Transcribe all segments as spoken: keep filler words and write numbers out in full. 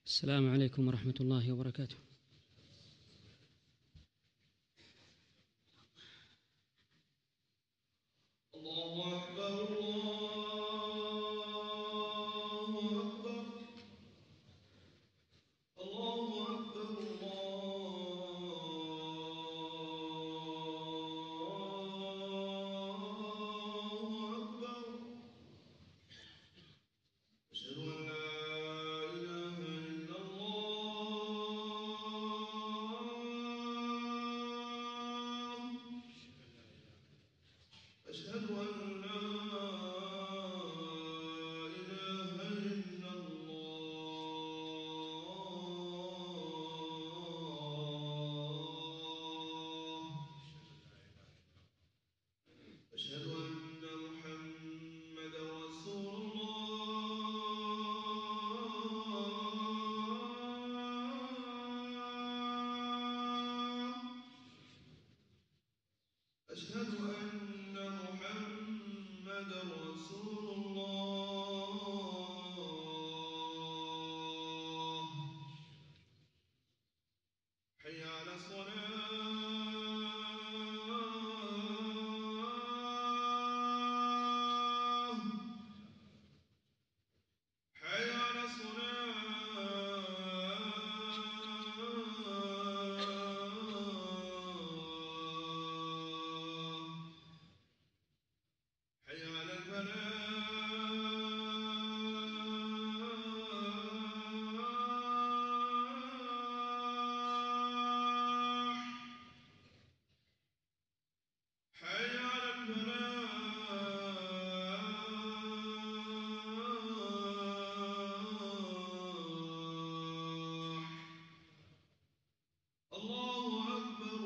السلام عليكم ورحمة الله وبركاته. الله أكبر الله أكبر الله أكبر الله أكبر. أشهد أن لا إله إلا الله. أشهد أن لا إله إلا الله. أشهد أن محمدا رسول الله. أشهد أن محمدا رسول الله. حي على الصلاة. حي على الصلاة. حي على الفلاح. حي على الفلاح. الله أكبر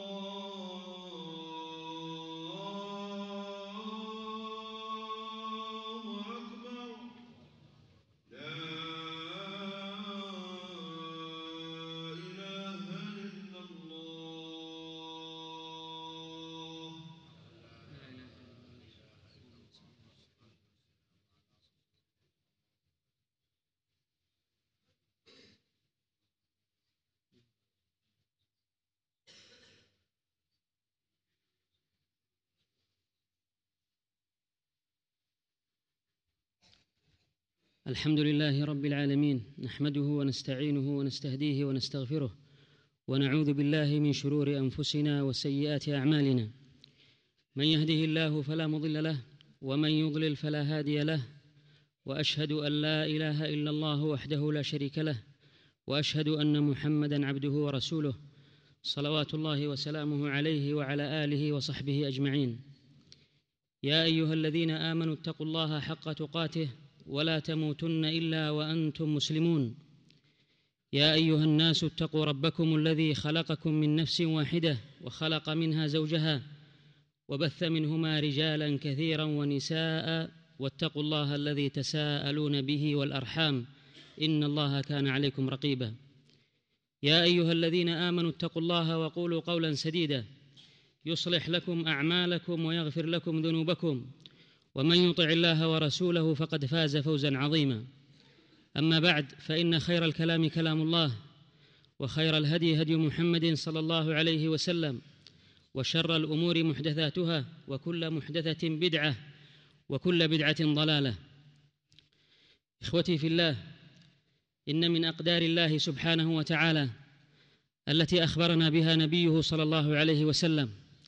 الله أكبر. لا إله إلا الله. الحمد لله رب العالمين، نحمده ونستعينه ونستهديه ونستغفره، ونعوذ بالله من شرور أنفسنا وسيئات أعمالنا. من يهده الله فلا مضل له، ومن يضلل فلا هادي له، وأشهد أن لا إله إلا الله وحده لا شريك له، وأشهد أن محمدًا عبده ورسوله، صلوات الله وسلامه عليه وعلى آله وصحبه أجمعين. يا أيها الذين آمنوا اتقوا الله حق تقاته ولا تموتن إلا وأنتم مسلمون. يا أيها الناس اتقوا ربكم الذي خلقكم من نفس واحدة وخلق منها زوجها وبث منهما رجالا كثيرا ونساء، واتقوا الله الذي تساءلون به والأرحام، إن الله كان عليكم رقيبا. يا أيها الذين آمنوا اتقوا الله وقولوا قولا سديدا يصلح لكم أعمالكم ويغفر لكم ذنوبكم، ومن يطع الله ورسوله فقد فاز فوزا عظيما. أما بعد، فإن خير الكلام كلام الله، وخير الهدي هدي محمد صلى الله عليه وسلم، وشر الأمور محدثاتها، وكل محدثة بدعة، وكل بدعة ضلالة. إخوتي في الله، إن من أقدار الله سبحانه وتعالى التي أخبرنا بها نبيه صلى الله عليه وسلم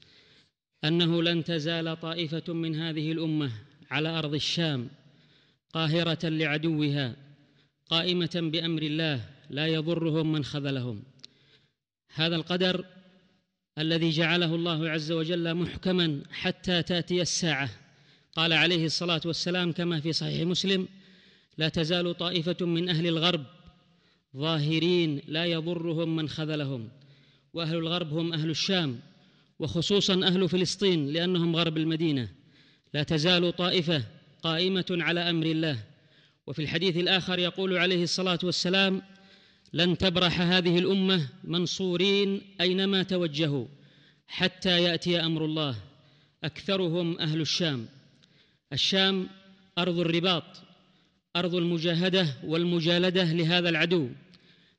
أنه لن تزال طائفة من هذه الأمة على أرض الشام قاهرة لعدوها، قائمة بأمر الله، لا يضرهم من خذلهم. هذا القدر الذي جعله الله عز وجل محكما حتى تأتي الساعة. قال عليه الصلاة والسلام كما في صحيح مسلم: لا تزال طائفة من أهل الغرب ظاهرين لا يضرهم من خذلهم. وأهل الغرب هم أهل الشام، وخصوصا أهل فلسطين لأنهم غرب المدينة. لا تزال طائفة قائمة على أمر الله. وفي الحديث الآخر يقول عليه الصلاة والسلام: لن تبرح هذه الأمة منصورين أينما توجهوا حتى يأتي أمر الله. أكثرهم أهل الشام. الشام أرض الرباط، أرض المجاهدة والمجالدة لهذا العدو،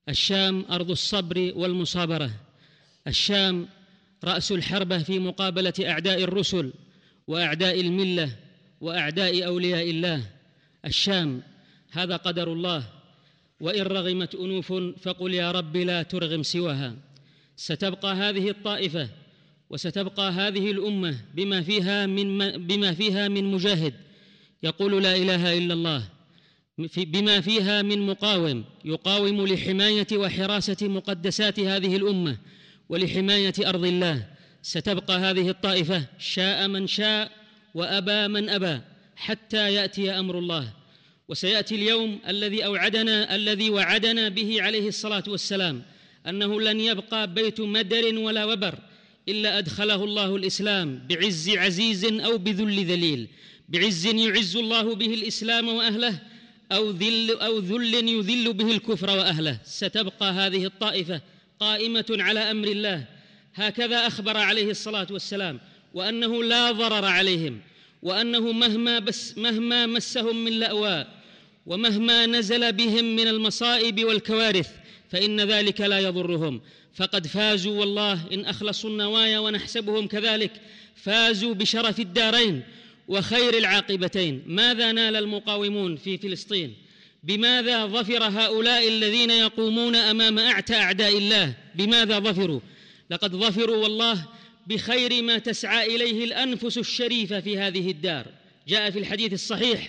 الشام أرض الصبر والمصابرة، الشام رأس الحربة في مقابلة أعداء الرسل وأعداء الملة وأعداء أولياء الله. الشام هذا قدر الله، وإن رغمت أنوف فقل يا رب لا ترغم سواها. ستبقى هذه الطائفة وستبقى هذه الأمة بما فيها من بما فيها من مجاهد يقول لا إله إلا الله، بما فيها من مقاوم يقاوم لحماية وحراسة مقدسات هذه الأمة ولحماية أرض الله. ستبقى هذه الطائفة شاء من شاء وأبى من أبى حتى يأتي أمر الله. وسيأتي اليوم الذي أوعدنا الذي وعدنا به عليه الصلاة والسلام، أنه لن يبقى بيت مدر ولا وبر إلا أدخله الله الإسلام بعز عزيز أو بذل ذليل، بعز يعز الله به الإسلام وأهله، أو ذل أو ذل يذل به الكفر وأهله. ستبقى هذه الطائفة قائمة على أمر الله، هكذا أخبر عليه الصلاة والسلام، وأنه لا ضرر عليهم، وأنه مهما بس مهما مسهم من لأواء ومهما نزل بهم من المصائب والكوارث فإن ذلك لا يضرهم، فقد فازوا والله إن أخلصوا النوايا، ونحسبهم كذلك، فازوا بشرف الدارين وخير العاقبتين. ماذا نال المقاومون في فلسطين؟ بماذا ظفر هؤلاء الذين يقومون أمام أعتى أعداء الله؟ بماذا ظفروا؟ لقد ظفروا والله بخير ما تسعى إليه الأنفس الشريفة في هذه الدار. جاء في الحديث الصحيح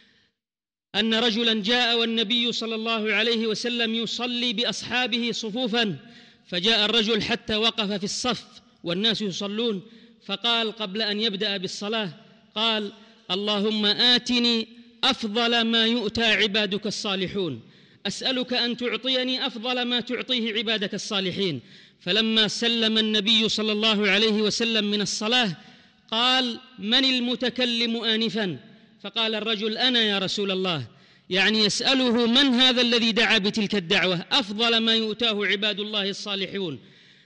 أن رجلا جاء والنبي صلى الله عليه وسلم يصلي بأصحابه صفوفا، فجاء الرجل حتى وقف في الصف والناس يصلون، فقال قبل أن يبدأ بالصلاة قال: اللهم آتني أفضل ما يؤتى عبادك الصالحون، أسألك أن تعطيني أفضل ما تعطيه عبادك الصالحين. فلما سلم النبي صلى الله عليه وسلم من الصلاة قال: من المتكلم آنفا؟ فقال الرجل: أنا يا رسول الله، يعني يسأله من هذا الذي دعا بتلك الدعوة أفضل ما يؤتاه عباد الله الصالحون،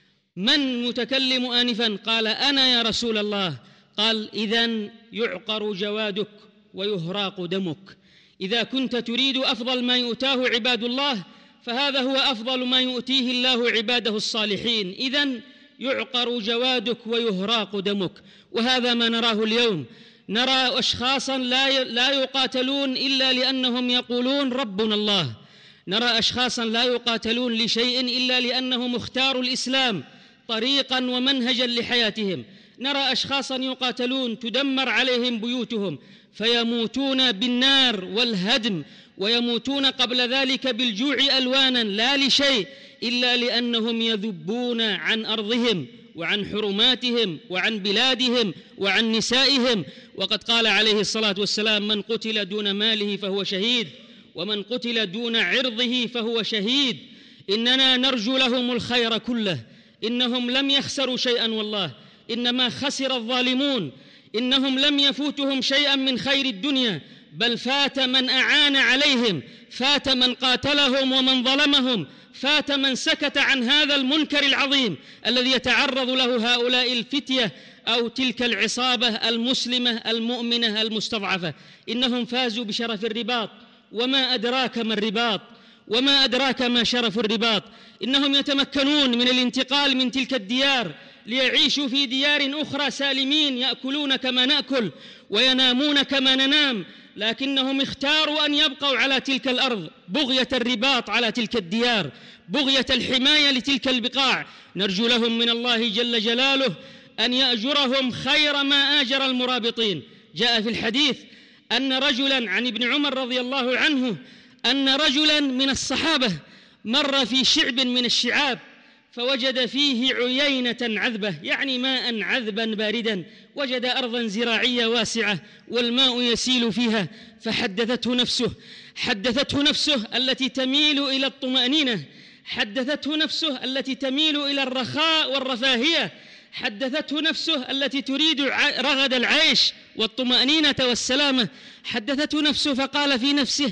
من متكلم آنفا؟ قال: أنا يا رسول الله. قال: إذن يعقر جوادك ويهراق دمك. إذا كنت تريد أفضل ما يؤتاه عباد الله فهذا هو أفضل ما يؤتيه الله عباده الصالحين، إذن يعقر جوادك ويهراق دمك. وهذا ما نراه اليوم، نرى أشخاصا لا لا يقاتلون إلا لأنهم يقولون ربنا الله، نرى أشخاصا لا يقاتلون لشيء إلا لأنهم اختاروا الإسلام طريقا ومنهجا لحياتهم، نرى أشخاصا يقاتلون تدمر عليهم بيوتهم فيموتون بالنار والهدم، ويموتون قبل ذلك بالجوع ألوانا، لا لشيء إلا لأنهم يذبون عن أرضهم وعن حرماتهم وعن بلادهم وعن نسائهم. وقد قال عليه الصلاة والسلام: من قتل دون ماله فهو شهيد، ومن قتل دون عرضه فهو شهيد. إننا نرجو لهم الخير كله، إنهم لم يخسروا شيئا والله، إنما خسر الظالمون، إنهم لم يفوتهم شيئا من خير الدنيا، بل فات من أعان عليهم، فات من قاتلهم ومن ظلمهم، فات من سكت عن هذا المنكر العظيم الذي يتعرض له هؤلاء الفتية أو تلك العصابة المسلمة المؤمنة المستضعفة. إنهم فازوا بشرف الرباط، وما أدراك ما الرباط، وما أدراك ما شرف الرباط. إنهم يتمكنون من الانتقال من تلك الديار ليعيشوا في ديار أخرى سالمين، يأكلون كما نأكل وينامون كما ننام، لكنهم اختاروا أن يبقوا على تلك الأرض بغية الرباط على تلك الديار، بغية الحماية لتلك البقاع. نرجو لهم من الله جل جلاله أن يأجرهم خير ما آجر المرابطين. جاء في الحديث أن رجلا عن ابن عمر رضي الله عنه أن رجلا من الصحابة مر في شعب من الشعاب فوجد فيه عيينة عذبة، يعني ماء عذبا باردا، وجد أرضا زراعية واسعة والماء يسيل فيها، فحدثته نفسه حدثته نفسه التي تميل إلى الطمأنينة، حدثته نفسه التي تميل إلى الرخاء والرفاهية، حدثته نفسه التي تريد رغد العيش والطمأنينة والسلامة، حدثته نفسه فقال في نفسه: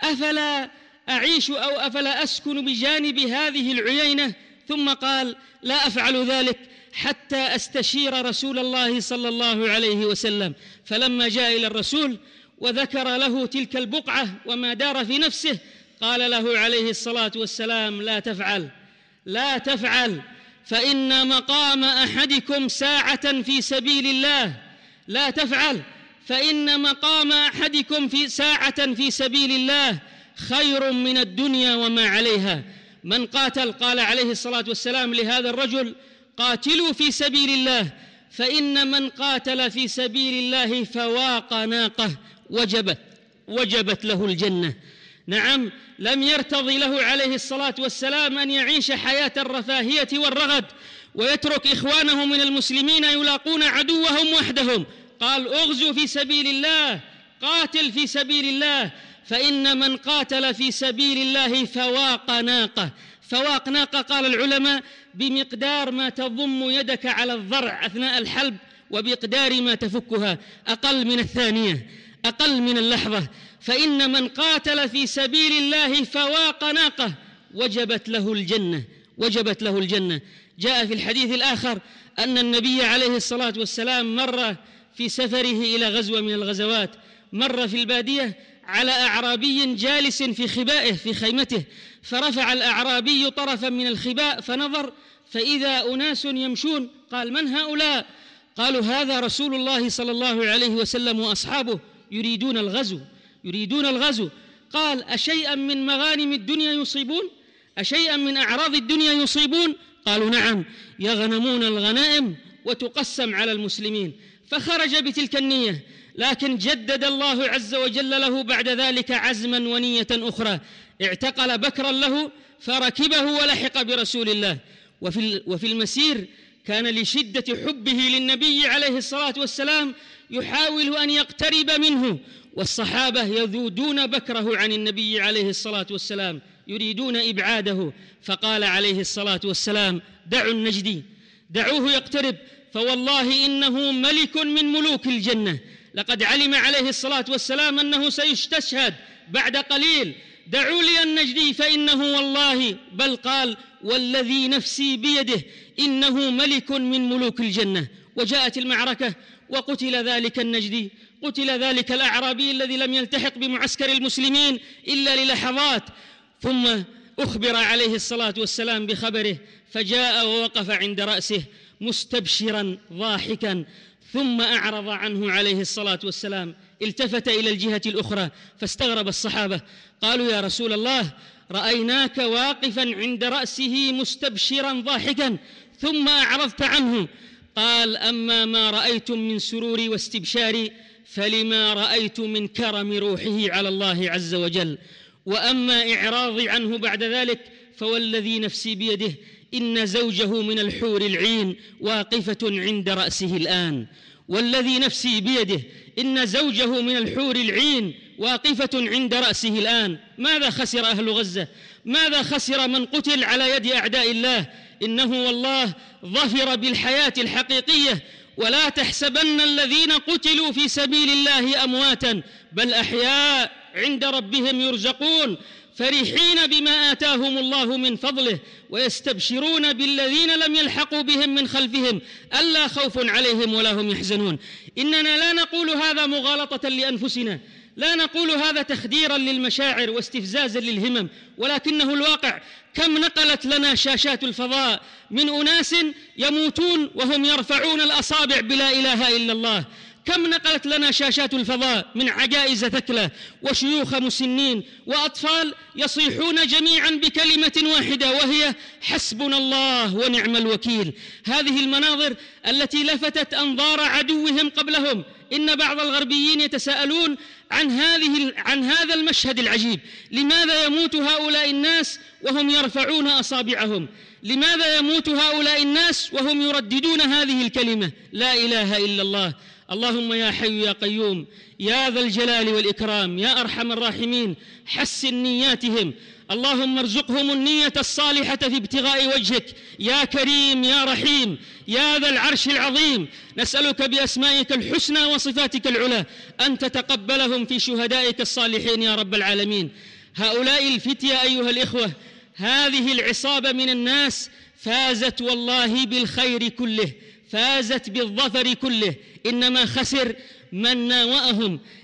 أفلا أعيش أو أفلا أسكن بجانب هذه العيينة؟ ثم قال: لا أفعل ذلك حتى أستشير رسول الله صلى الله عليه وسلم. فلما جاء إلى الرسول وذكر له تلك البقعة وما دار في نفسه قال له عليه الصلاة والسلام: لا تفعل لا تفعل فإن مقام أحدكم ساعة في سبيل الله لا تفعل فإن مقام أحدكم في ساعة في سبيل الله خير من الدنيا وما عليها. من قاتل، قال عليه الصلاة والسلام لهذا الرجل: قاتلوا في سبيل الله، فإن من قاتل في سبيل الله فواق ناقة وجبت وجبت له الجنة. نعم، لم يرتضي له عليه الصلاة والسلام أن يعيش حياة الرفاهية والرغد ويترك إخوانه من المسلمين يلاقون عدوهم وحدهم. قال: اغزوا في سبيل الله، قاتل في سبيل الله، فإن من قاتل في سبيل الله فواق ناقة. فواق ناقة قال العلماء بمقدار ما تضم يدك على الضرع أثناء الحلب، وبمقدار ما تفكها، أقل من الثانية، أقل من اللحظة. فإن من قاتل في سبيل الله فواق ناقة وجبت له الجنة وجبت له الجنة. جاء في الحديث الآخر أن النبي عليه الصلاة والسلام مر في سفره إلى غزوة من الغزوات، مر في البادية على أعرابي جالس في خبائه في خيمته، فرفع الأعرابي طرفا من الخباء فنظر فإذا أناس يمشون. قال: من هؤلاء؟ قالوا: هذا رسول الله صلى الله عليه وسلم وأصحابه يريدون الغزو يريدون الغزو. قال: أشيئا من مغانم الدنيا يصيبون؟ أشيئا من أعراض الدنيا يصيبون؟ قالوا: نعم، يغنمون الغنائم وتقسم على المسلمين. فخرج بتلك النية، لكن جدد الله عز وجل له بعد ذلك عزما ونية أخرى، اعتقل بكرا له فركبه ولحق برسول الله. وفي وفي المسير كان لشدة حبه للنبي عليه الصلاة والسلام يحاول أن يقترب منه، والصحابة يذودون بكره عن النبي عليه الصلاة والسلام، يريدون إبعاده. فقال عليه الصلاة والسلام: دعوا النجدي، دعوه يقترب، فوالله إنه ملك من ملوك الجنة. لقد علم عليه الصلاة والسلام أنه سيستشهد بعد قليل. دعوا لي النجدي فإنه والله، بل قال: والذي نفسي بيده إنه ملك من ملوك الجنة. وجاءت المعركة وقتل ذلك النجدي، قتل ذلك الأعرابي الذي لم يلتحق بمعسكر المسلمين إلا للحظات، ثم أخبر عليه الصلاة والسلام بخبره، فجاء ووقف عند رأسه مستبشرا ضاحكا، ثم أعرض عنه عليه الصلاة والسلام، التفت إلى الجهة الأخرى فاستغرب الصحابة، قالوا: يا رسول الله، رأيناك واقفا عند رأسه مستبشرا ضاحكا ثم أعرضت عنه. قال: أما ما رأيتم من سروري واستبشاري فلما رأيت من كرم روحه على الله عز وجل، وأما إعراضي عنه بعد ذلك فوالذي نفسي بيده إن زوجه من الحور العين واقفة عند رأسه الآن. والذي نفسي بيده إن زوجه من الحور العين واقفة عند رأسه الآن. ماذا خسر أهل غزة؟ ماذا خسر من قتل على يد أعداء الله؟ إنه والله ظفر بالحياة الحقيقية. ولا تحسبن الذين قتلوا في سبيل الله أمواتا، بل أحياء عند ربهم يرزقون، فرحين بما آتاهم الله من فضله، ويستبشرون بالذين لم يلحقوا بهم من خلفهم ألا خوف عليهم ولا هم يحزنون. إننا لا نقول هذا مغالطة لأنفسنا، لا نقول هذا تخديرا للمشاعر واستفزازا للهمم، ولكنه الواقع. كم نقلت لنا شاشات الفضاء من أناس يموتون وهم يرفعون الأصابع بلا إله إلا الله، كم نقلت لنا شاشات الفضاء من عجائز ثكلى وشيوخ مسنين وأطفال يصيحون جميعا بكلمة واحدة وهي: حسبنا الله ونعم الوكيل. هذه المناظر التي لفتت أنظار عدوهم قبلهم. إن بعض الغربيين يتساءلون عن هذه عن هذا المشهد العجيب: لماذا يموت هؤلاء الناس وهم يرفعون أصابعهم؟ لماذا يموت هؤلاء الناس وهم يرددون هذه الكلمة: لا إله إلا الله؟ اللهم يا حي يا قيوم يا ذا الجلال والإكرام يا أرحم الراحمين، حسن نياتهم. اللهم ارزقهم النية الصالحة في ابتغاء وجهك يا كريم يا رحيم يا ذا العرش العظيم. نسألك بأسمائك الحسنى وصفاتك العلى أن تتقبلهم في شهدائك الصالحين يا رب العالمين. هؤلاء الفتية أيها الإخوة، هذه العصابة من الناس فازت والله بالخير كله، فازت بالظفر كله، إنما خسر من ناوأهم،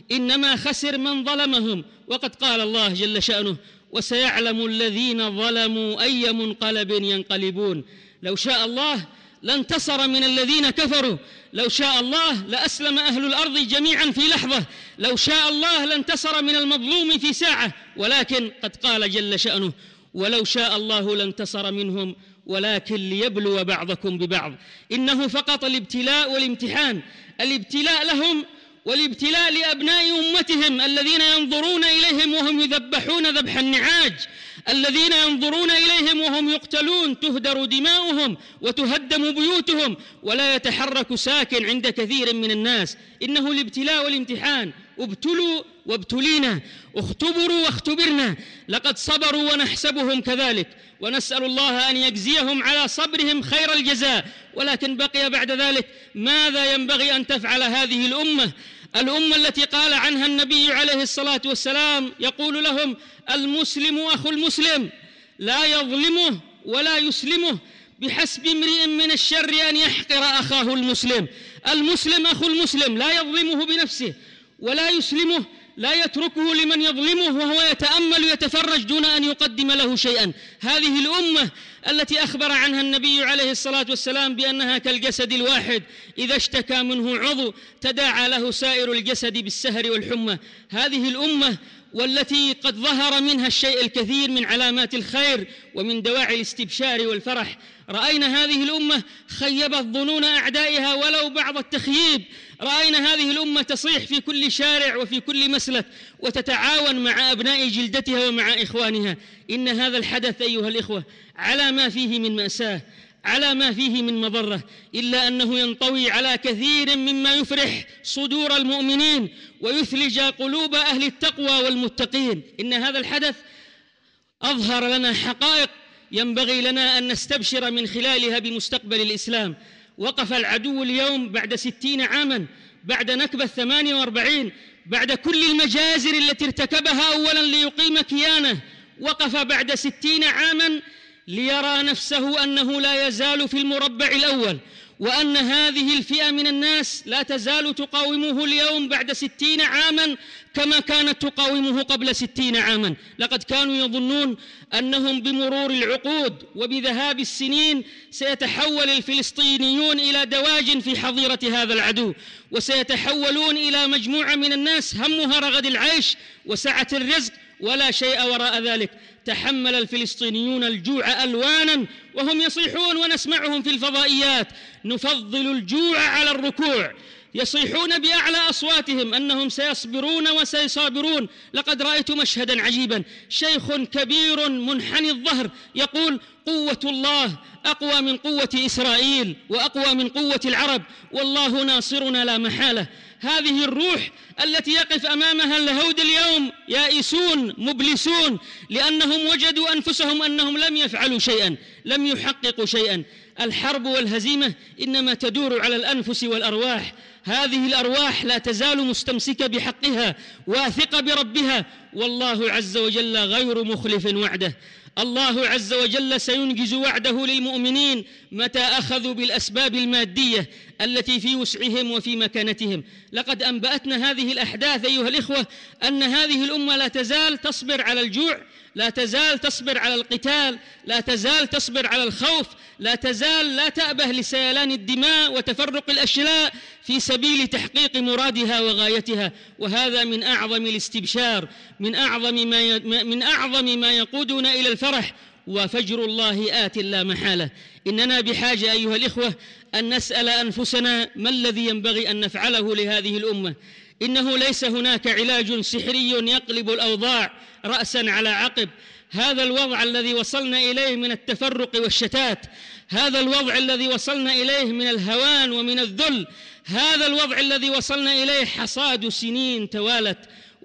إنما خسر من ظلمهم. وقد قال الله جل شأنه: وسيعلم الذين ظلموا أي منقلب ينقلبون. لو شاء الله لانتصر من الذين كفروا، لو شاء الله لأسلم أهل الأرض جميعا في لحظة، لو شاء الله لانتصر من المظلوم في ساعة، ولكن قد قال جل شأنه: ولو شاء الله لانتصر منهم ولكن ليبلو بعضكم ببعض. إنه فقط الابتلاء والامتحان، الابتلاء لهم والابتلاء لأبناء أمتهم الذين ينظرون إليهم وهم يذبحون ذبح النعاج، الذين ينظرون إليهم وهم يقتلون، تهدر دماؤهم وتهدم بيوتهم، ولا يتحرك ساكن عند كثير من الناس. إنه الابتلاء والامتحان. ابتلوا وابتلينا، اختبروا واختبرنا، لقد صبروا ونحسبهم كذلك، ونسأل الله أن يجزيهم على صبرهم خير الجزاء. ولكن بقي بعد ذلك ماذا ينبغي أن تفعل هذه الأمة، الأمة التي قال عنها النبي عليه الصلاة والسلام، يقول لهم: المسلم أخو المسلم لا يظلمه ولا يسلمه، بحسب امرئ من الشر أن يحقر أخاه المسلم. المسلم أخو المسلم لا يظلمه بنفسه ولا يسلمه، لا يتركه لمن يظلمه وهو يتأمل ويتفرج دون أن يقدم له شيئا. هذه الأمة التي أخبر عنها النبي عليه الصلاة والسلام بأنها كالجسد الواحد إذا اشتكى منه عضو تداعى له سائر الجسد بالسهر والحمى. هذه الأمة والتي قد ظهر منها الشيء الكثير من علامات الخير ومن دواعي الاستبشار والفرح. رأينا هذه الأمة خيبت ظنون أعدائها ولو بعض التخييب، رأينا هذه الأمة تصيح في كل شارع وفي كل مسلك وتتعاون مع أبناء جلدتها ومع إخوانها. إن هذا الحدث أيها الإخوة على ما فيه من مأساة، على ما فيه من مضرة، إلا أنه ينطوي على كثير مما يفرح صدور المؤمنين ويثلج قلوب أهل التقوى والمتقين. إن هذا الحدث أظهر لنا حقائق ينبغي لنا أن نستبشر من خلالها بمستقبل الإسلام. وقف العدو اليوم بعد ستين عاما، بعد نكبة ثمانية وأربعين، بعد كل المجازر التي ارتكبها أولا ليقيم كيانه، وقف بعد ستين عاما ليرى نفسه أنه لا يزال في المربع الأول، وأن هذه الفئة من الناس لا تزال تقاومه اليوم بعد ستين عاما كما كانت تقاومه قبل ستين عاما. لقد كانوا يظنون أنهم بمرور العقود وبذهاب السنين سيتحول الفلسطينيون إلى دواجن في حظيرة هذا العدو، وسيتحولون إلى مجموعة من الناس همها رغد العيش وسعة الرزق ولا شيء وراء ذلك. تحمل الفلسطينيون الجوع ألوانا وهم يصيحون ونسمعهم في الفضائيات: نفضل الجوع على الركوع. يصيحون بأعلى أصواتهم أنهم سيصبرون وسيصابرون. لقد رأيت مشهدا عجيبا: شيخ كبير منحني الظهر يقول: قوة الله أقوى من قوة إسرائيل وأقوى من قوة العرب، والله ناصرنا لا محالة. هذه الروح التي يقف أمامها اليهود اليوم يائسون مبلسون، لأنهم وجدوا أنفسهم أنهم لم يفعلوا شيئا، لم يحققوا شيئا. الحرب والهزيمة إنما تدور على الأنفس والأرواح. هذه الأرواح لا تزال مستمسكة بحقها واثقة بربها، والله عز وجل غير مخلف وعده. الله عز وجل سينجز وعده للمؤمنين متى أخذوا بالأسباب المادية التي في وسعهم وفي مكانتهم. لقد أنبأتنا هذه الأحداث أيها الإخوة أن هذه الأمة لا تزال تصبر على الجوع، لا تزال تصبر على القتال، لا تزال تصبر على الخوف، لا تزال لا تأبه لسيلان الدماء وتفرق الأشلاء في سبيل تحقيق مرادها وغايتها. وهذا من أعظم الاستبشار، من أعظم ما من أعظم ما يقودنا إلى الفرح. وفجر الله آت لا محالة. إننا بحاجة أيها الإخوة أن نسأل أنفسنا ما الذي ينبغي أن نفعله لهذه الأمة. إنه ليس هناك علاج سحري يقلب الأوضاع رأسا على عقب. هذا الوضع الذي وصلنا إليه من التفرق والشتات، هذا الوضع الذي وصلنا إليه من الهوان ومن الذل، هذا الوضع الذي وصلنا إليه حصاد سنين توالت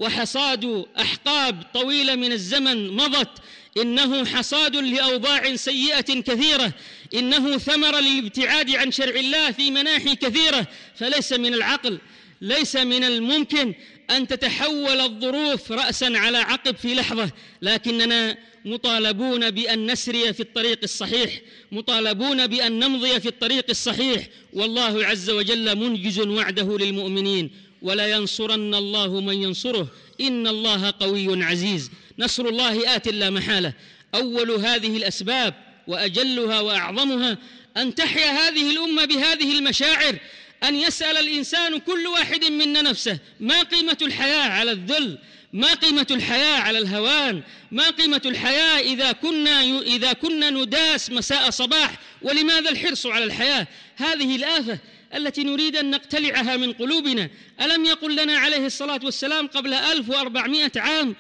وحصاد أحقاب طويلة من الزمن مضت. إنه حصاد لأوضاع سيئة كثيرة، إنه ثمر للابتعاد عن شرع الله في مناحي كثيرة. فليس من العقل، ليس من الممكن أن تتحول الظروف رأسا على عقب في لحظة، لكننا مطالبون بأن نسري في الطريق الصحيح، مطالبون بأن نمضي في الطريق الصحيح، والله عز وجل منجز وعده للمؤمنين. ولينصرن الله من ينصره إن الله قوي عزيز. نصر الله آت لا محالة. أول هذه الأسباب وأجلها وأعظمها أن تحيا هذه الأمة بهذه المشاعر، أن يسأل الإنسان كل واحد منا نفسه: ما قيمة الحياة على الذل؟ ما قيمة الحياة على الهوان؟ ما قيمة الحياة إذا كنا إذا كنا نداس مساء صباح؟ ولماذا الحرص على الحياة؟ هذه الآفة التي نريد أن نقتلعها من قلوبنا. ألم يقل لنا عليه الصلاة والسلام قبل ألف وأربعمائة عام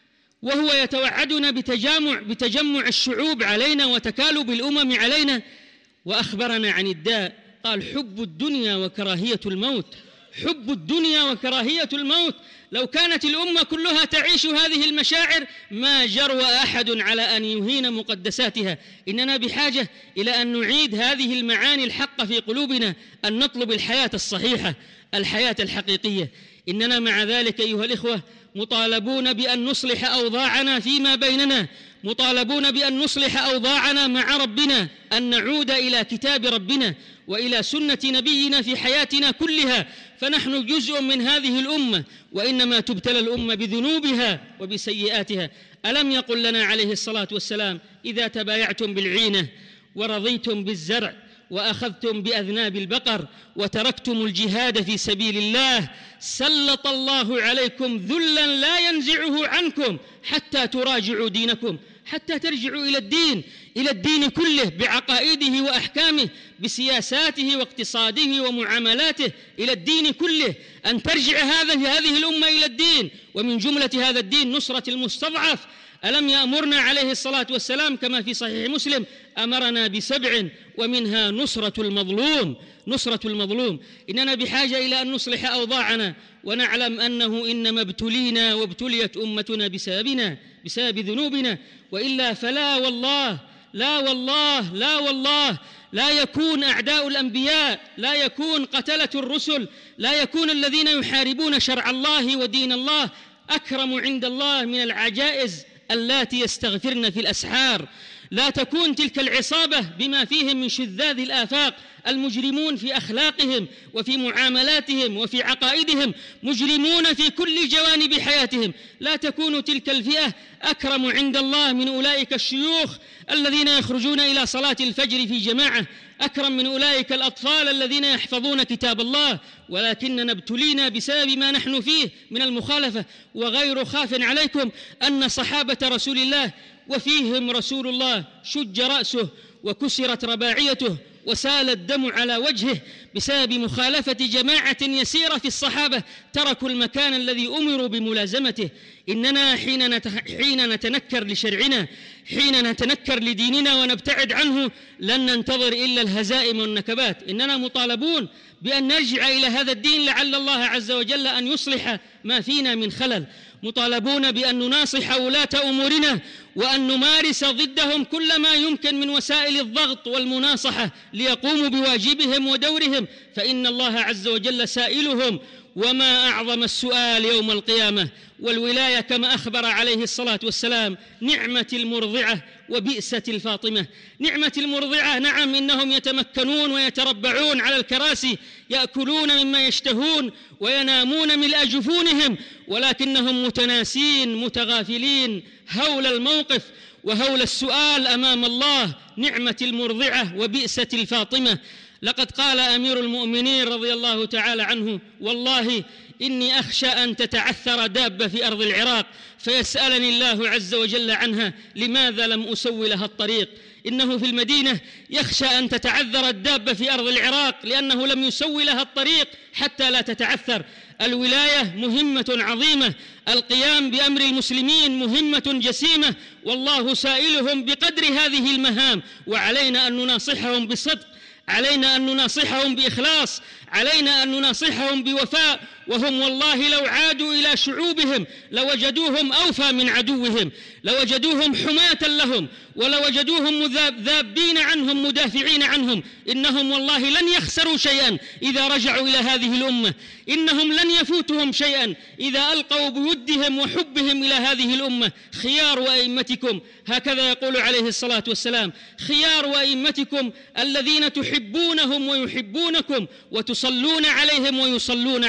وهو يتوعدنا بتجمع بتجمع الشعوب علينا وتكالب الأمم علينا، وأخبرنا عن الداء؟ قال: حب الدنيا وكراهية الموت. حب الدنيا وكراهية الموت. لو كانت الأمة كلها تعيش هذه المشاعر ما جرؤ أحد على أن يهين مقدساتها. إننا بحاجة إلى أن نعيد هذه المعاني الحقة في قلوبنا، أن نطلب الحياة الصحيحة، الحياة الحقيقية. إننا مع ذلك أيها الإخوة مطالبون بأن نصلح أوضاعنا فيما بيننا، مطالبون بأن نصلح أوضاعنا مع ربنا، أن نعود إلى كتاب ربنا وإلى سنة نبينا في حياتنا كلها، فنحن جزء من هذه الأمة، وإنما تبتلى الأمة بذنوبها وبسيئاتها. ألم يقل لنا عليه الصلاة والسلام: إذا تبايعتم بالعينة ورضيتم بالزرع وأخذتم بأذناب البقر وتركتم الجهاد في سبيل الله سلط الله عليكم ذلا لا ينزعه عنكم حتى تراجعوا دينكم، حتى ترجعوا إلى الدين إلى الدين كله بعقائده وأحكامه، بسياساته واقتصاده ومعاملاته، إلى الدين كله، أن ترجع هذه هذه الأمة إلى الدين. ومن جملة هذا الدين نصرة المستضعف. ألم يأمرنا عليه الصلاة والسلام كما في صحيح مسلم: أمرنا بسبع ومنها نصرة المظلوم. نصرة المظلوم. إننا بحاجة إلى أن نصلح أوضاعنا، ونعلم أنه إنما ابتلينا وابتليت أمتنا بسببنا، بسبب ذنوبنا، وإلا فلا والله لا والله لا والله لا يكون أعداء الأنبياء، لا يكون قتلة الرسل، لا يكون الذين يحاربون شرع الله ودين الله أكرم عند الله من العجائز اللاتي يستغفرن في الأسحار. لا تكون تلك العصابة بما فيهم من شذاذ الآفاق، المجرمون في أخلاقهم وفي معاملاتهم وفي عقائدهم، مجرمون في كل جوانب حياتهم. لا تكون تلك الفئة أكرم عند الله من أولئك الشيوخ الذين يخرجون إلى صلاة الفجر في جماعة، أكرم من أولئك الأطفال الذين يحفظون كتاب الله، ولكننا ابتلينا بسبب ما نحن فيه من المخالفة. وغير خاف عليكم أن صحابة رسول الله وفيهم رسول الله شج رأسه وكسرت رباعيته وسال الدم على وجهه بسبب مخالفة جماعة يسيرة في الصحابة تركوا المكان الذي أمروا بملازمته. إننا حين حين نتنكر لشرعنا، حين نتنكر لديننا ونبتعد عنه، لن ننتظر إلا الهزائم والنكبات. إننا مطالبون بأن نرجع إلى هذا الدين لعل الله عز وجل أن يصلح ما فينا من خلل. مطالبون بأن نناصح ولاة أمورنا وأن نمارس ضدهم كل ما يمكن من وسائل الضغط والمناصحة ليقوموا بواجبهم ودورهم، فإن الله عز وجل سائلهم. وما أعظم السؤال يوم القيامة. والولاية كما أخبر عليه الصلاة والسلام: نعمة المرضعة وبئسة الفاطمة. نعمة المرضعة، نعم إنهم يتمكنون ويتربعون على الكراسي، يأكلون مما يشتهون وينامون ملء جفونهم، ولكنهم متناسين متغافلين هول الموقف وهول السؤال أمام الله. نعمة المرضعة وبئسة الفاطمة. لقد قال أمير المؤمنين رضي الله تعالى عنه: والله إني أخشى أن تتعثر دابة في أرض العراق فيسألني الله عز وجل عنها لماذا لم أسوي لها الطريق. إنه في المدينة يخشى أن تتعذر الدابة في أرض العراق لأنه لم يسوي لها الطريق حتى لا تتعثر. الولاية مهمة عظيمة، القيام بأمر المسلمين مهمة جسيمة، والله سائلهم بقدر هذه المهام، وعلينا أن نناصحهم بصدق، علينا أن نناصحهم بإخلاص، علينا أن نناصحهم بوفاء. وهم والله لو عادوا إلى شعوبهم لوجدوهم أوفى من عدوهم، لوجدوهم حماة لهم، ولوجدوهم ذابين عنهم مدافعين عنهم. إنهم والله لن يخسروا شيئا إذا رجعوا إلى هذه الأمة، إنهم لن يفوتهم شيئا إذا ألقوا بودهم وحبهم إلى هذه الأمة. خيار أئمتكم، هكذا يقول عليه الصلاة والسلام: خيار أئمتكم الذين تحبونهم ويحبونكم وتصلون عليهم ويصلون عليكم.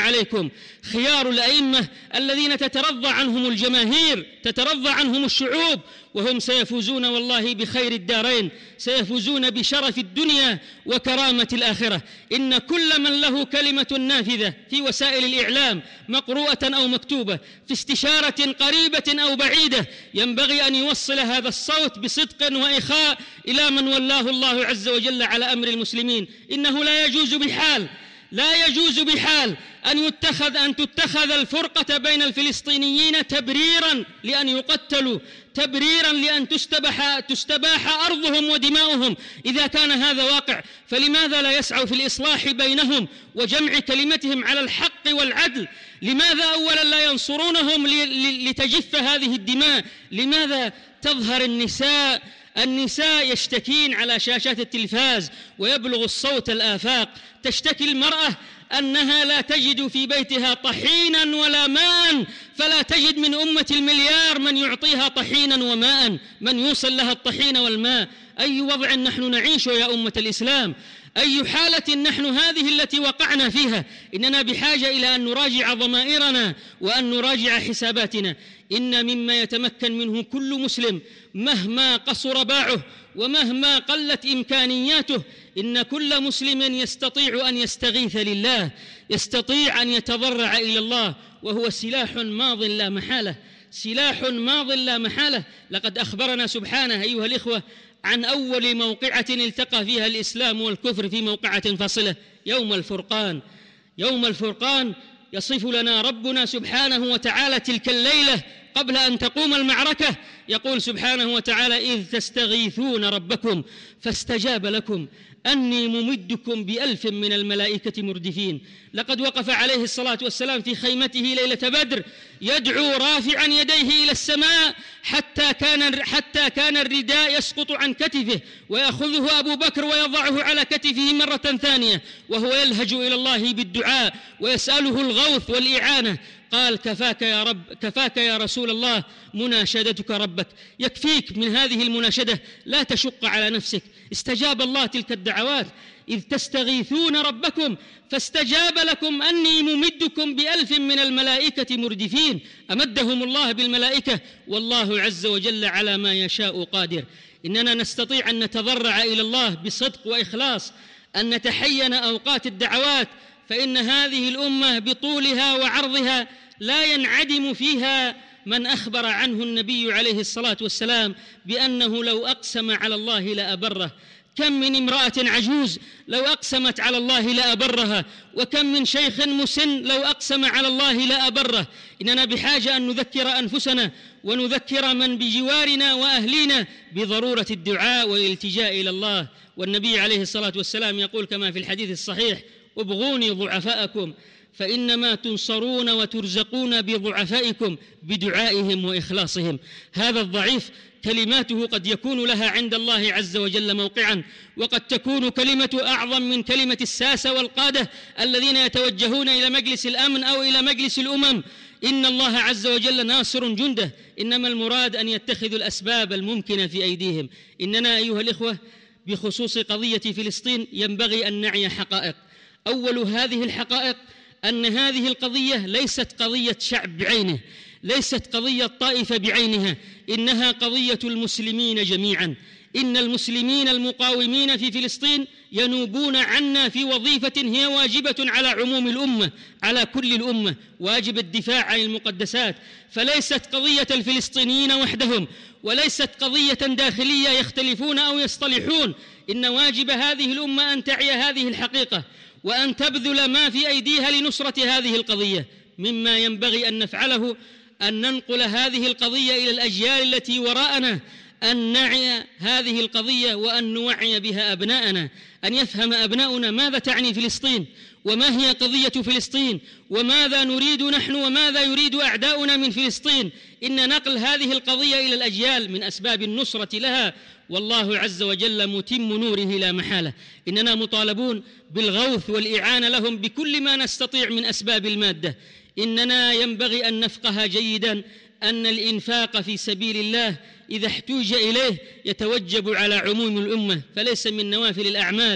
عليهم خيار الأئمة الذين تترضى عنهم الجماهير، تترضى عنهم الشعوب، وهم سيفوزون والله بخير الدارين، سيفوزون بشرف الدنيا وكرامة الآخرة. إن كل من له كلمة نافذة في وسائل الإعلام مقروءة أو مكتوبة، في استشارة قريبة أو بعيدة، ينبغي أن يوصل هذا الصوت بصدق وإخاء إلى من ولاه الله عز وجل على أمر المسلمين. إنه لا يجوز بحال لا يجوز بحال أن يتخذ أن تتخذ الفرقة بين الفلسطينيين تبريراً لأن يقتلوا، تبريراً لأن تستباح تستباح أرضهم ودماؤهم. إذا كان هذا واقع فلماذا لا يسعوا في الإصلاح بينهم وجمع كلمتهم على الحق والعدل؟ لماذا أولاً لا ينصرونهم لتجف هذه الدماء؟ لماذا تظهر النساء النساء يشتكين على شاشات التلفاز ويبلغ الصوت الآفاق؟ تشتكي المرأة أنها لا تجد في بيتها طحينا ولا ماء، فلا تجد من أمة المليار من يعطيها طحينا وماء، من يوصل لها الطحين والماء. أي وضع نحن نعيش يا أمة الإسلام؟ أي حالة نحن هذه التي وقعنا فيها؟ إننا بحاجة إلى أن نراجع ضمائرنا وأن نراجع حساباتنا. إن مما يتمكن منه كل مسلم مهما قصر باعه ومهما قلت إمكانياته، إن كل مسلم يستطيع أن يستغيث لله، يستطيع أن يتضرع إلى الله، وهو سلاح ماض لا محالة، سلاح ماض لا محالة. لقد أخبرنا سبحانه أيها الإخوة عن أول موقعة التقى فيها الإسلام والكفر في موقعة فاصلة، يوم الفرقان. يوم الفرقان يصف لنا ربنا سبحانه وتعالى تلك الليلة قبل أن تقوم المعركة، يقول سبحانه وتعالى: إذ تستغيثون ربكم فاستجاب لكم أني ممدكم بألف من الملائكة مردفين. لقد وقف عليه الصلاة والسلام في خيمته ليلة بدر يدعو رافعا يديه إلى السماء حتى كان حتى كان الرداء يسقط عن كتفه، ويأخذه أبو بكر ويضعه على كتفه مرة ثانية، وهو يلهج إلى الله بالدعاء ويسأله الغوث والإعانة. قال: كفاك يا رب، كفاك يا رسول الله مناشدتك ربك، يكفيك من هذه المناشدة، لا تشق على نفسك. استجاب الله تلك الدعوات: إذ تستغيثون ربكم فاستجاب لكم أني ممدكم بألف من الملائكة مردفين. أمدهم الله بالملائكة، والله عز وجل على ما يشاء قادر. إننا نستطيع أن نتضرع إلى الله بصدق وإخلاص، أن نتحين أوقات الدعوات، فإن هذه الأمة بطولها وعرضها لا ينعدم فيها من أخبر عنه النبي عليه الصلاة والسلام بأنه لو أقسم على الله لأبره. كم من امرأة عجوز لو أقسمت على الله لأبرها، وكم من شيخ مسن لو أقسم على الله لأبره. إننا بحاجة أن نذكر أنفسنا ونذكر من بجوارنا وأهلينا بضرورة الدعاء والالتجاء إلى الله. والنبي عليه الصلاة والسلام يقول كما في الحديث الصحيح: ابغوني ضعفاءكم فإنما تنصرون وترزقون بضعفائكم بدعائهم وإخلاصهم. هذا الضعيف كلماته قد يكون لها عند الله عز وجل موقعا، وقد تكون كلمة أعظم من كلمة الساسة والقادة الذين يتوجهون إلى مجلس الأمن أو إلى مجلس الأمم. إن الله عز وجل ناصر جنده، إنما المراد أن يتخذوا الأسباب الممكنة في أيديهم. إننا أيها الإخوة بخصوص قضية فلسطين ينبغي أن نعي حقائق. أول هذه الحقائق أن هذه القضية ليست قضية شعب بعينه، ليست قضية طائفة بعينها، إنها قضية المسلمين جميعا. إن المسلمين المقاومين في فلسطين ينوبون عنا في وظيفة هي واجبة على عموم الأمة، على كل الأمة، واجب الدفاع عن المقدسات. فليست قضية الفلسطينيين وحدهم، وليست قضية داخلية يختلفون أو يصطلحون. إن واجب هذه الأمة أن تعي هذه الحقيقة وأن تبذل ما في أيديها لنصرة هذه القضية. مما ينبغي أن نفعله أن ننقل هذه القضية إلى الأجيال التي وراءنا، أن نعي هذه القضية وأن نوعي بها أبناءنا، أن يفهم أبناؤنا ماذا تعني فلسطين، وما هي قضية فلسطين، وماذا نريد نحن وماذا يريد أعداؤنا من فلسطين. إن نقل هذه القضية إلى الأجيال من أسباب النصرة لها، والله عز وجل متم نوره لا محالة. إننا مطالبون بالغوث والإعانة لهم بكل ما نستطيع من أسباب المادة. إننا ينبغي أن نفقه جيدا أن الإنفاق في سبيل الله إذا احتوج إليه يتوجب على عموم الأمة، فليس من نوافل الأعمال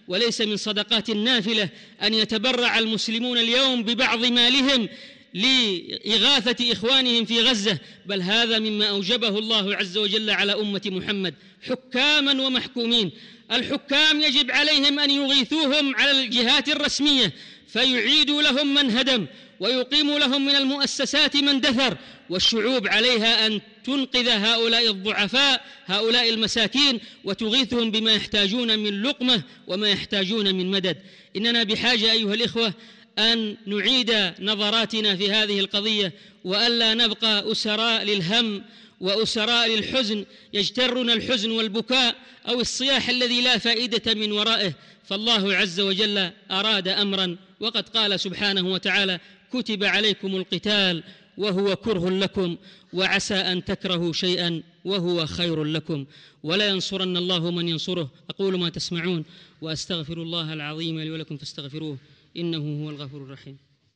وليس من صدقات النافلة أن يتبرع المسلمون اليوم ببعض مالهم لإغاثة إخوانهم في غزة، بل هذا مما أوجبه الله عز وجل على أمة محمد حكاما ومحكومين. الحكام يجب عليهم أن يغيثوهم على الجهات الرسمية فيعيدوا لهم من هدم ويقيموا لهم من المؤسسات من دثر، والشعوب عليها أن تنقذ هؤلاء الضعفاء هؤلاء المساكين وتغيثهم بما يحتاجون من لقمة وما يحتاجون من مدد. إننا بحاجة أيها الإخوة أن نعيد نظراتنا في هذه القضية، وألا نبقى أسراء للهم وأسراء للحزن يجترنا الحزن والبكاء أو الصياح الذي لا فائدة من ورائه. فالله عز وجل أراد أمرا، وقد قال سبحانه وتعالى: كتب عليكم القتال وهو كره لكم وعسى أن تكرهوا شيئا وهو خير لكم ولا ينصرن الله من ينصره. أقول ما تسمعون وأستغفر الله العظيم لي ولكم فاستغفروه إنه هو الغفور الرحيم.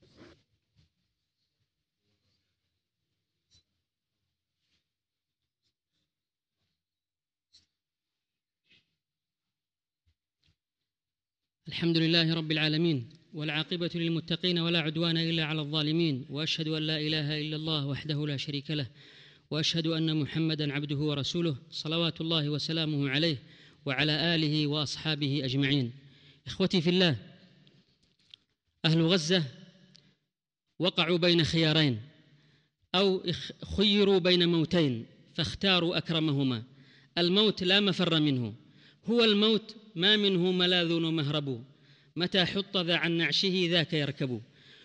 الحمد لله رب العالمين، والعاقبة للمتقين ولا عدوان إلا على الظالمين، وأشهد أن لا إله إلا الله وحده لا شريك له، وأشهد أن محمدًا عبده ورسوله صلوات الله وسلامه عليه وعلى آله وأصحابه أجمعين. إخوتي في الله، أهل غزة وقعوا بين خيارين أو خيروا بين موتين فاختاروا أكرمهما. الموت لا مفر منه، هو الموت ما منه ملاذ ومهرب، متى حطذ عن نعشه ذاك يركب.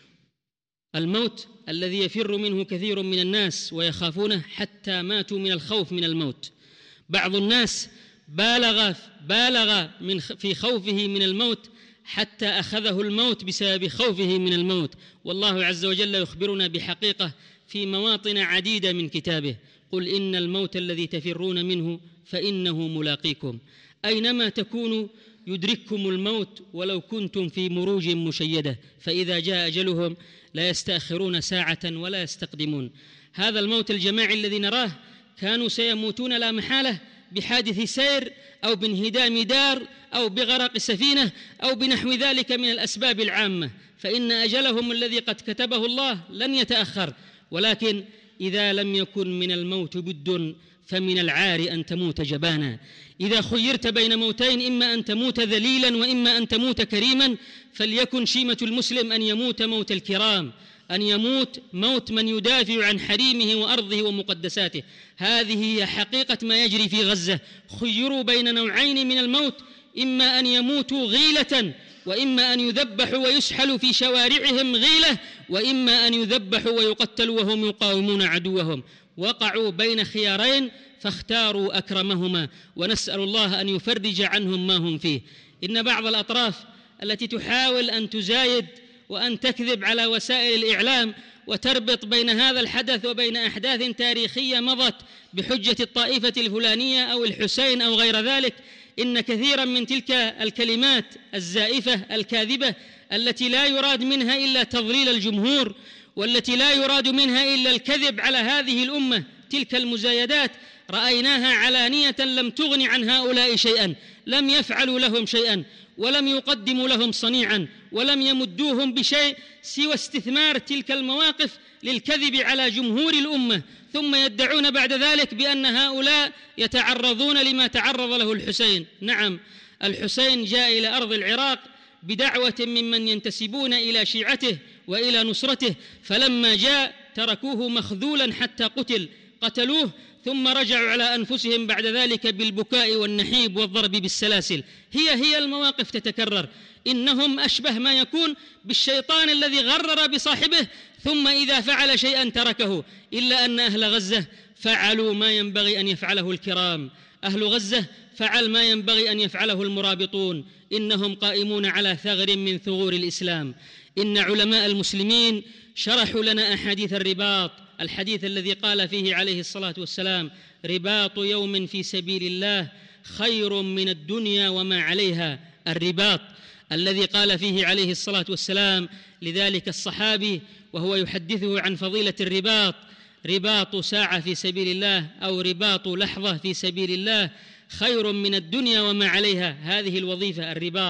الموت الذي يفر منه كثير من الناس ويخافونه حتى ماتوا من الخوف من الموت. بعض الناس بالغ بالغ من في خوفه من الموت حتى أخذه الموت بسبب خوفه من الموت. والله عز وجل يخبرنا بحقيقة في مواطن عديدة من كتابه: قل إن الموت الذي تفرون منه فإنه ملاقيكم، أينما تكونوا يدرككم الموت ولو كنتم في مروج مشيدة، فإذا جاء أجلهم لا يستأخرون ساعة ولا يستقدمون. هذا الموت الجماعي الذي نراه كانوا سيموتون لا محالة بحادث سير أو بانهدام دار أو بغرق سفينة أو بنحو ذلك من الأسباب العامة، فإن أجلهم الذي قد كتبه الله لن يتأخر. ولكن إذا لم يكن من الموت بد فمن العار أن تموت جبانا. إذا خيرت بين موتين، إما أن تموت ذليلا وإما أن تموت كريما، فليكن شيمة المسلم أن يموت موت الكرام، أن يموت موت من يدافع عن حريمه وأرضه ومقدساته. هذه هي حقيقة ما يجري في غزة. خيروا بين نوعين من الموت: إما أن يموتوا غيلة، وإما أن يذبحوا ويسحلوا في شوارعهم غيلة، وإما أن يذبحوا ويقتلوا وهم يقاومون عدوهم. وقعوا بين خيارين فاختاروا أكرمهما، ونسأل الله أن يفرج عنهم ما هم فيه. إن بعض الأطراف التي تحاول أن تزايد وأن تكذب على وسائل الإعلام وتربط بين هذا الحدث وبين أحداث تاريخية مضت بحجة الطائفة الفلانية أو الحسين أو غير ذلك، إن كثيرا من تلك الكلمات الزائفة الكاذبة التي لا يراد منها إلا تضليل الجمهور، والتي لا يراد منها إلا الكذب على هذه الأمة، تلك المزايدات رأيناها علانية لم تغن عن هؤلاء شيئا، لم يفعلوا لهم شيئا، ولم يقدموا لهم صنيعا، ولم يمدوهم بشيء سوى استثمار تلك المواقف للكذب على جمهور الأمة، ثم يدعون بعد ذلك بأن هؤلاء يتعرضون لما تعرض له الحسين. نعم، الحسين جاء إلى أرض العراق بدعوة ممن ينتسبون إلى شيعته وإلى نصرته، فلما جاء تركوه مخذولا حتى قتل، قتلوه ثم رجعوا على أنفسهم بعد ذلك بالبكاء والنحيب والضرب بالسلاسل. هي هي المواقف تتكرر. إنهم أشبه ما يكون بالشيطان الذي غرر بصاحبه ثم إذا فعل شيئا تركه. إلا أن أهل غزة فعلوا ما ينبغي أن يفعله الكرام، أهل غزة فعل ما ينبغي أن يفعله المرابطون. إنهم قائمون على ثغر من ثغور الإسلام. إن علماء المسلمين شرحوا لنا أحاديث الرباط، الحديث الذي قال فيه عليه الصلاة والسلام: رباط يوم في سبيل الله خير من الدنيا وما عليها. الرباط الذي قال فيه عليه الصلاة والسلام لذلك الصحابي وهو يحدثه عن فضيلة الرباط: رباط ساعة في سبيل الله أو رباط لحظة في سبيل الله خير من الدنيا وما عليها. هذه الوظيفة الرباط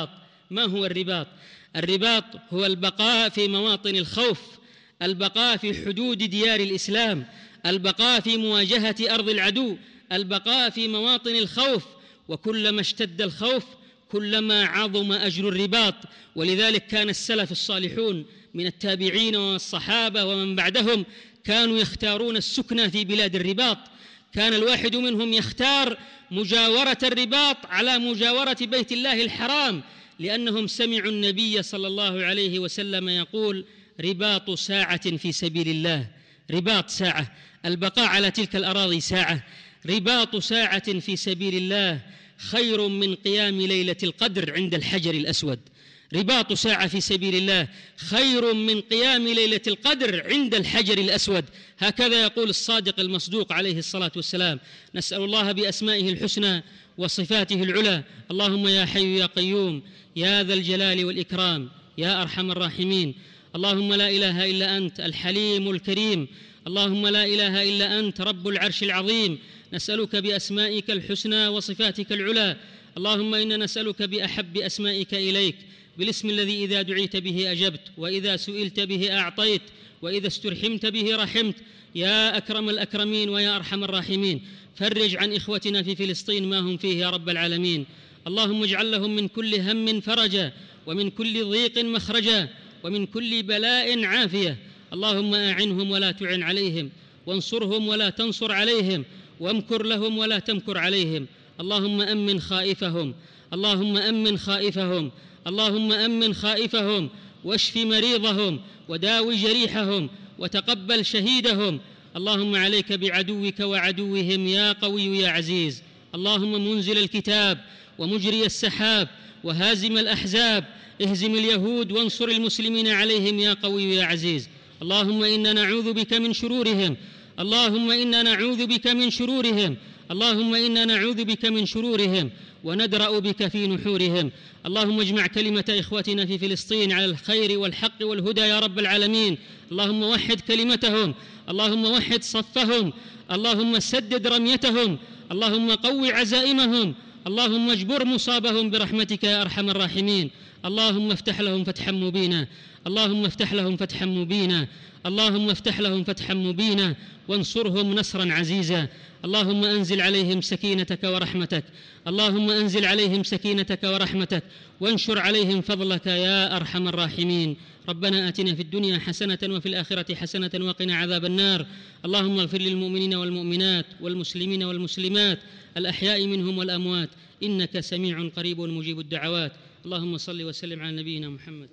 ما هو الرباط؟ الرباط هو البقاء في مواطن الخوف، البقاء في حدود ديار الإسلام، البقاء في مواجهة أرض العدو، البقاء في مواطن الخوف. وكلما اشتد الخوف كلما عظم أجر الرباط. ولذلك كان السلف الصالحون من التابعين والصحابة ومن بعدهم كانوا يختارون السكنى في بلاد الرباط. كان الواحد منهم يختار مجاورة الرباط على مجاورة بيت الله الحرام، لأنهم سمعوا النبي صلى الله عليه وسلم يقول: رباط ساعة في سبيل الله. رباط ساعة، البقاء على تلك الأراضي ساعة. رباط ساعة في سبيل الله خير من قيام ليلة القدر عند الحجر الأسود. رباط ساعة في سبيل الله خير من قيام ليلة القدر عند الحجر الأسود. هكذا يقول الصادق المصدوق عليه الصلاة والسلام. نسأل الله بأسمائه الحسنى وصفاته العلى: اللهم يا حي يا قيوم يا ذا الجلال والإكرام يا أرحم الراحمين، اللهم لا إله إلا أنت الحليم الكريم، اللهم لا إله إلا أنت رب العرش العظيم، نسألك بأسمائك الحسنى وصفاتك العلى. اللهم إنا نسألك بأحب أسمائك إليك، بالاسم الذي إذا دعيت به أجبت، وإذا سئلت به أعطيت، وإذا استرحمت به رحمت، يا أكرم الأكرمين ويا أرحم الراحمين. فرج عن إخوتنا في فلسطين ما هم فيه يا رب العالمين. اللهم اجعل لهم من كل هم فرجا، ومن كل ضيق مخرجا، ومن كل بلاء عافية. اللهم أعنهم ولا تعن عليهم، وانصرهم ولا تنصر عليهم، وامكر لهم ولا تمكر عليهم. اللهم أمن خائفهم، اللهم أمن خائفهم، اللهم أمن خائفهم، واشف مريضهم، وداوي جريحهم، وتقبل شهيدهم. اللهم عليك بعدوك وعدوهم يا قوي يا عزيز. اللهم منزل الكتاب ومجري السحاب وهازم الأحزاب، اهزم اليهود وانصر المسلمين عليهم يا قوي يا عزيز. اللهم إنا نعوذ بك من شرورهم، اللهم إنا نعوذ بك من شرورهم، اللهم إنا نعوذ بك من شرورهم وندرأ بك في نحورهم. اللهم اجمع كلمة إخوتنا في فلسطين على الخير والحق والهدى يا رب العالمين. اللهم وحد كلمتهم، اللهم وحد صفهم، اللهم سدد رميتهم، اللهم قو عزائمهم، اللهم اجبر مصابهم برحمتك يا أرحم الراحمين. اللهم افتح لهم فتحا مبينا، اللهم افتح لهم فتحا مبينا، اللهم افتح لهم فتحا مبينا، وانصرهم نصرا عزيزا. اللهم أنزل عليهم سكينتك ورحمتك، اللهم أنزل عليهم سكينتك ورحمتك، وانشر عليهم فضلك يا أرحم الراحمين. ربنا آتنا في الدنيا حسنة وفي الآخرة حسنة وقنا عذاب النار. اللهم اغفر للمؤمنين والمؤمنات والمسلمين والمسلمات الأحياء منهم والأموات، إنك سميع قريب مجيب الدعوات. اللهم صل وسلم على نبينا محمد.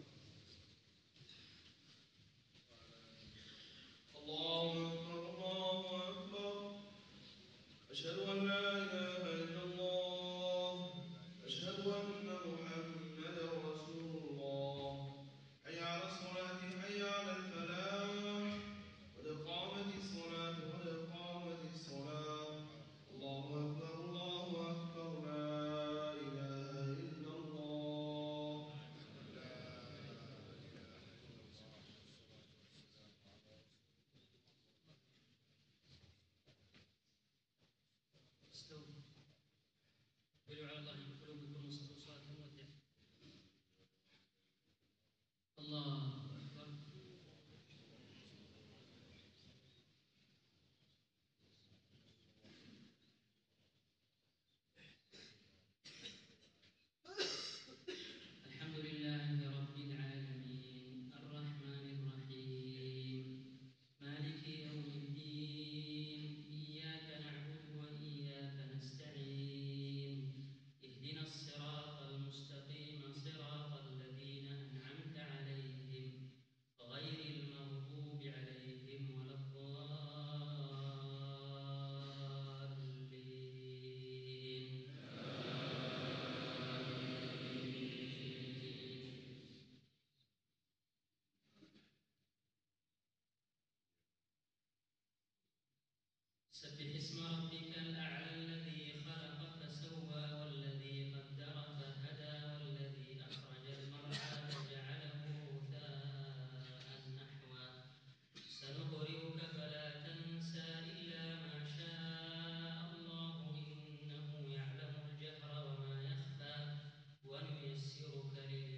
الله أكبر الله أكبر، أشهد أن لا إله إلا الله، أشهد أن محمدا رسول الله. حي على الصلاة حي على الفلاح، قد قامت الصلاة قد قامت الصلاة. الله أكبر الله أكبر، لا إله إلا الله. بدعوا على الله من قلوبكم وصلوا صلاة المودع. الله أكبر. الحمد لله رب العالمين الرحمن الرحيم مالك يوم الدين، إياك نعبد وإياك نستعين، اهدنا الصراط المستقيم صراط الذين أنعمت عليهم غير المغضوب عليهم ولا الضالين. سبح اسم ربك الأعلى الذي خلق فسوى والذي قدر فهدى والذي أخرج المرعى فجعله غثاء نحوا. سنقرئك فلا تنسى إلا ما شاء الله إنه يعلم الجهر وما يخفى ونيسرك لليسرى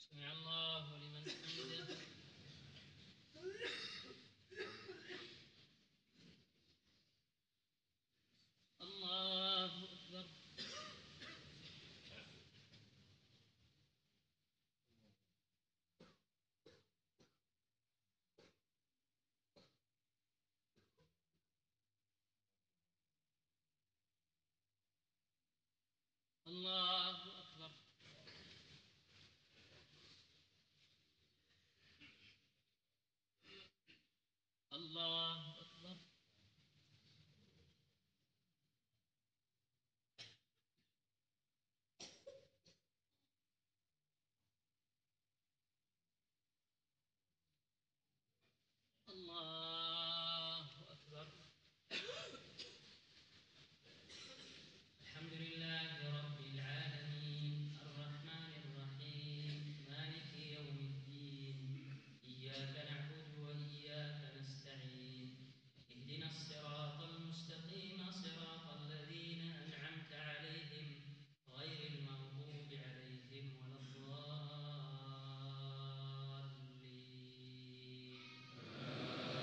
سمع الله لمن حمده. الله أكبر. الله أكبر. الله أكبر. الله أكبر. الحمد لله رب العالمين الرحمن الرحيم مالك يوم الدين إياك نعبد وإياك نستعين اهدنا الصراط المستقيم صراط الذين أنعمت عليهم غير المغضوب عليهم ولا الضالين.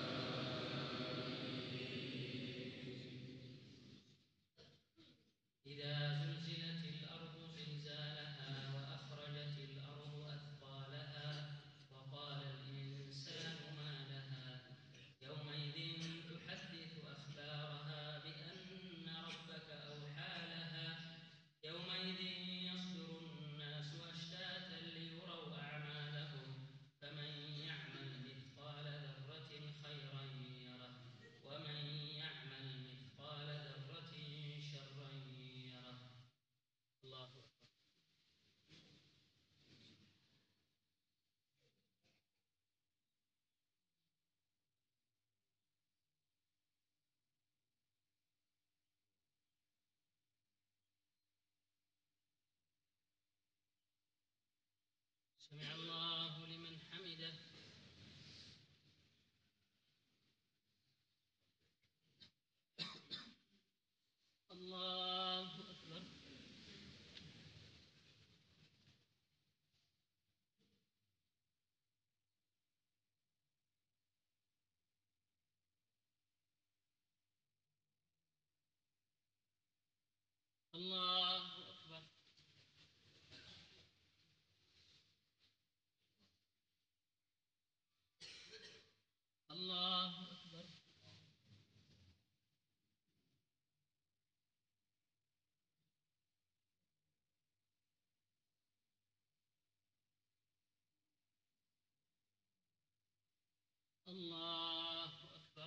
إذا زلزلت الأرض زلزالها وأخرجت الأرض أثقالها وقال الإنسان ما لها يومئذ تحدث أخبارها بأن ربك أوحى لها يومئذ يصدر الناس أشتاتا ليروا أعمالهم فمن يعمل مثقال ذرة خيرا يره ومن يعمل مثقال ذرة شرا يره. الله أكبر. سمع الله لمن حمده. الله أكبر. الله أكبر. الله أكبر. الله أكبر.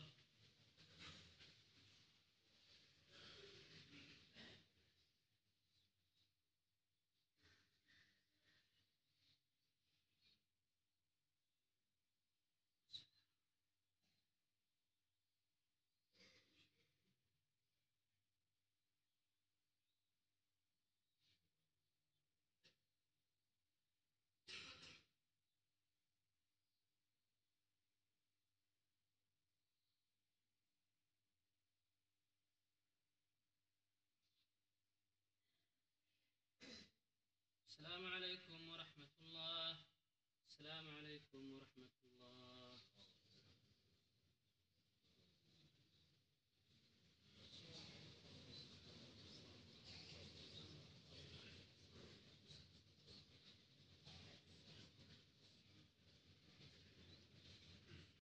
السلام عليكم ورحمة الله. السلام عليكم ورحمة الله.